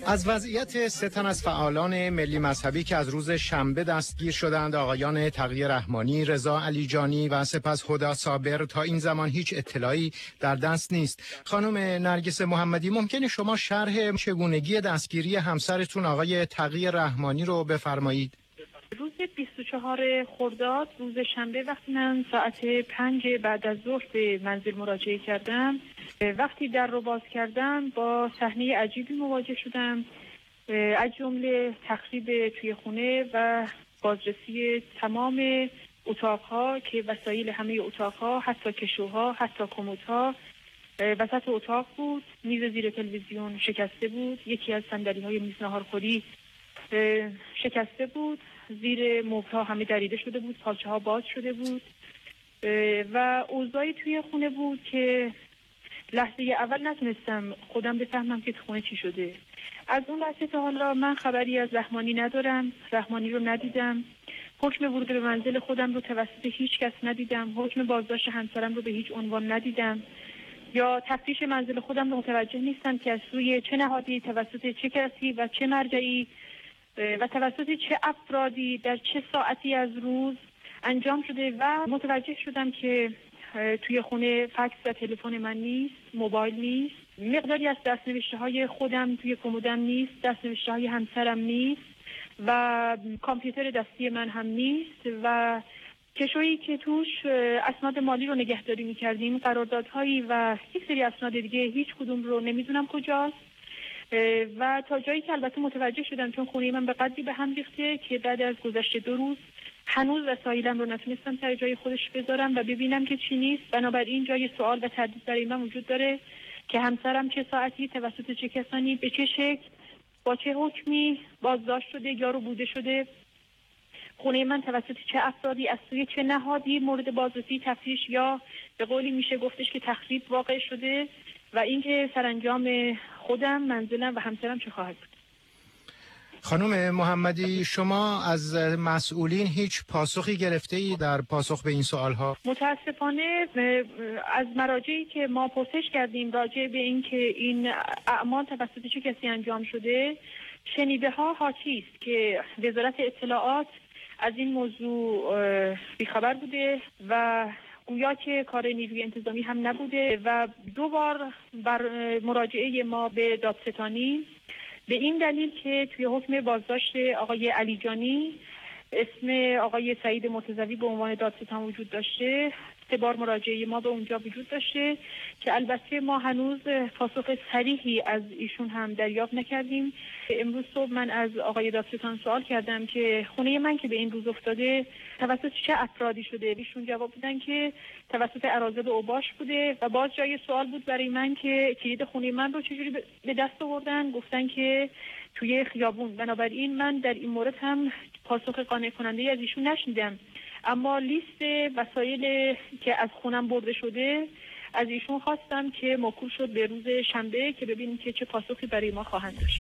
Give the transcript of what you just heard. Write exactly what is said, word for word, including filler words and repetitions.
از وضعیت سه تن از فعالان ملی مذهبی که از روز شنبه دستگیر شدند، آقایان تقی رحمانی، رضا علیجانی و سپس هدی صابر، تا این زمان هیچ اطلاعی در دست نیست. خانم نرگس محمدی، ممکنه شما شرح چگونگی دستگیری همسرتون آقای تقی رحمانی رو بفرمایید؟ روز بیست و چهارم خرداد، روز شنبه، وقتی من ساعت پنج بعد از ظهر به منزل مراجعه کردم، وقتی در رو باز کردم با صحنه عجیبی مواجه شدم، از جمله تخریب توی خونه و بازرسی تمام اتاقها که وسایل همه اتاقها، حتی کشوها، حتی کمدها وسط اتاق بود. میز زیر تلویزیون شکسته بود، یکی از صندلی‌های میز ناهارخوری شکسته بود، زیر مبل‌ها همه دریده شده بود، پارچه ها باز شده بود و اوضاعی توی خونه بود که لحظه اول نتونستم خودم بفهمم که تو خونه چی شده. از اون لحظه تا حالا من خبری از رحمانی ندارم، رحمانی رو ندیدم، حکم ورود به منزل خودم رو توسط هیچ کس ندیدم، حکم بازداشت همسرم رو به هیچ عنوان ندیدم، یا تفتیش منزل خودم رو متوجه نیستم که از سوی چه نهادی، توسط چه کسی و چه مرجعی و توسط چه افرادی در چه ساعتی از روز انجام شده. و متوجه شدم که توی خونه فکس و تلفن من نیست، موبایل نیست، مقداری از دستنوشته های خودم توی کمدم نیست، دستنوشته های همسرم نیست و کامپیوتر دستی من هم نیست و کشویی که توش اسناد مالی رو نگهداری می‌کردیم، قراردادهایی و یک سری اسناد دیگه، هیچ کدوم رو نمیدونم کجاست. و تا جایی که البته متوجه شدم، چون خونه من به قدری به هم ریخته که بعد از گذشت دو روز هنوز وسایلم رو نتونستم سر جای خودش بذارم و ببینم که چی نیست. بنابراین جای سوال و تردید برای من وجود داره که همسرم چه ساعتی، توسط چه کسانی، به چه شکل، با چه حکمی بازداشت شده یا رو بوده شده، خونه من توسط چه افرادی، از سوی چه نهادی مورد بازرسی، تفتیش یا به قولی میشه گفتش که تخریب واقع شده و اینکه سرانجام خودم، منزلم و همسرم چه خواهد بود. خانم محمدی، شما از مسئولین هیچ پاسخی گرفته ای در پاسخ به این سوالها؟ متاسفانه از مراجعی که ما پرسش کردیم راجع به این که این اعمال توسط چه کسی انجام شده، شنیده ها حاکی است که وزارت اطلاعات از این موضوع بیخبر بوده و گویا که کار نیروی انتظامی هم نبوده و دو بار بر مراجعه ما به دادستانی به این دلیل که توی حکم بازداشت آقای علیجانی اسم آقای سعید مرتضوی به عنوان دادستان وجود داشته، سه بار مراجعه ما به اونجا وجود داشته که البته ما هنوز پاسخ صریحی از ایشون هم دریافت نکردیم. امروز صبح من از آقای دادستان سوال کردم که خونه من که به این روز افتاده توسط چه افرادی شده. ایشون جواب دادن که توسط اراذل اوباش بوده و باز جای سوال بود برای من که کلید خونه من رو چجوری به دست آوردن. گفتن که توی خیابون. بنابراین من در این مورد هم پاسخ قانع کننده از ایشون نشنیدم، اما لیست وسایل که از خونم برده شده از ایشون خواستم که موکول شد به روز شنبه که ببینیم که چه پاسخی برای ما خواهند داشت.